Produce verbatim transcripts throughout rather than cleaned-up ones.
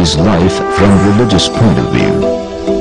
Khomeini's life from a religious point of view.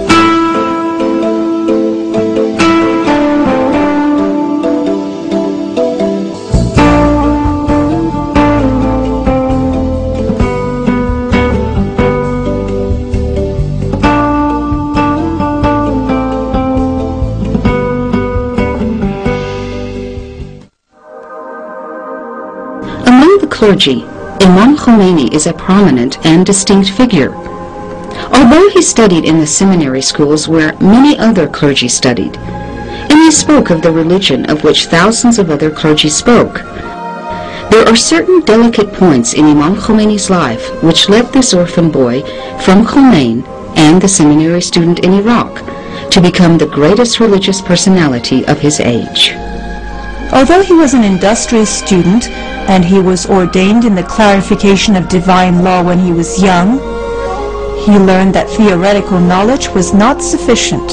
Among the clergy, Imam Khomeini is a prominent and distinct figure. Although he studied in the seminary schools where many other clergy studied, and he spoke of the religion of which thousands of other clergy spoke, there are certain delicate points in Imam Khomeini's life which led this orphan boy from Khomein and the seminary student in Iraq to become the greatest religious personality of his age. Although he was an industrious student and he was ordained in the clarification of divine law when he was young, he learned that theoretical knowledge was not sufficient.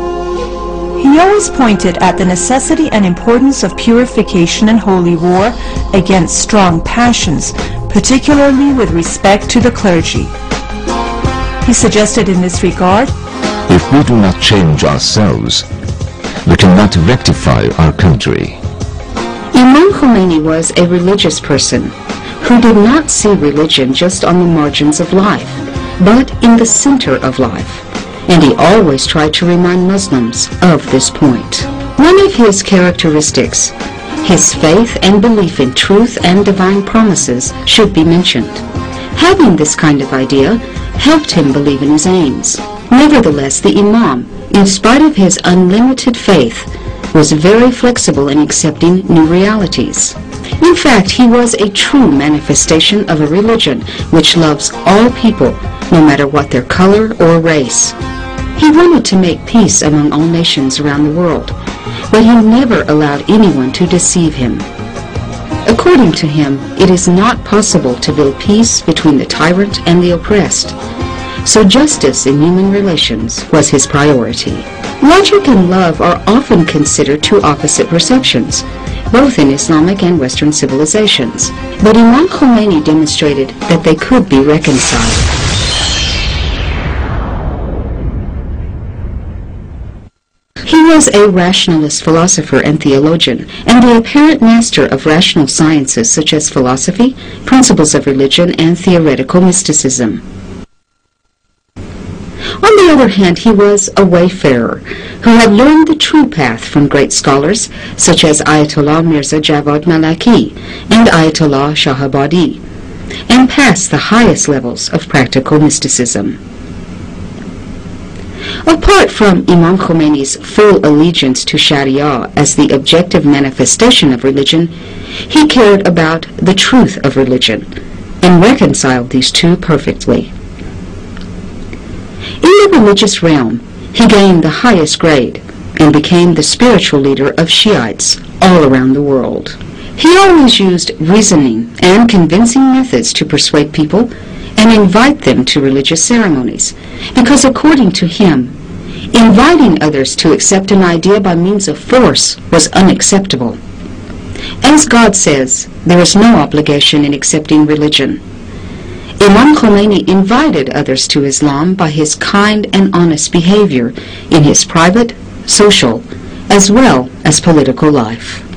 He always pointed at the necessity and importance of purification and holy war against strong passions, particularly with respect to the clergy. He suggested in this regard, If we do not change ourselves, we cannot rectify our country. Imam Khomeini was a religious person who did not see religion just on the margins of life, but in the center of life, and he always tried to remind Muslims of this point. One of his characteristics, his faith and belief in truth and divine promises, should be mentioned. Having this kind of idea helped him believe in his aims. Nevertheless, the Imam, in spite of his unlimited faith, was very flexible in accepting new realities. In fact, he was a true manifestation of a religion which loves all people, no matter what their color or race. He wanted to make peace among all nations around the world, but he never allowed anyone to deceive him. According to him, it is not possible to build peace between the tyrant and the oppressed, so justice in human relations was his priority. Logic and love are often considered two opposite perceptions, both in Islamic and Western civilizations, but Imam Khomeini demonstrated that they could be reconciled. He was a rationalist philosopher and theologian, and the apparent master of rational sciences such as philosophy, principles of religion, and theoretical mysticism. On the other hand, he was a wayfarer who had learned the true path from great scholars such as Ayatollah Mirza Javad Malaki and Ayatollah Shahabadi, and passed the highest levels of practical mysticism. Apart from Imam Khomeini's full allegiance to Sharia as the objective manifestation of religion, he cared about the truth of religion and reconciled these two perfectly. In the religious realm, he gained the highest grade and became the spiritual leader of Shiites all around the world. He always used reasoning and convincing methods to persuade people and invite them to religious ceremonies, because according to him, inviting others to accept an idea by means of force was unacceptable. As God says, there is no obligation in accepting religion. Imam Khomeini invited others to Islam by his kind and honest behavior in his private, social, as well as political life.